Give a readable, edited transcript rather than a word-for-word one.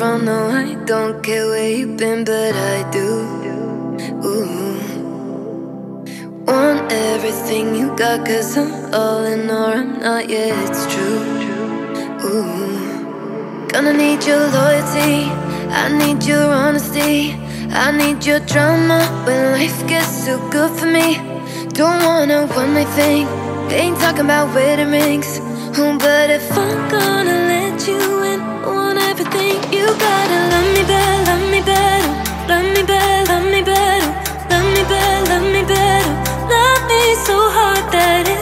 from, no, I don't care where you've been, but I do. Ooh. Want everything you got, cause I'm all in or I'm not, yeah, it's true. Ooh. Gonna need your loyalty, I need your honesty, I need your drama when life gets too good for me. Don't wanna one-night thing, ain't talking about wedding rings. But if I'm gonna let you in, I want everything. You gotta love me better, love me better, love me better, love me better, love me better, love me better. Love me so hard that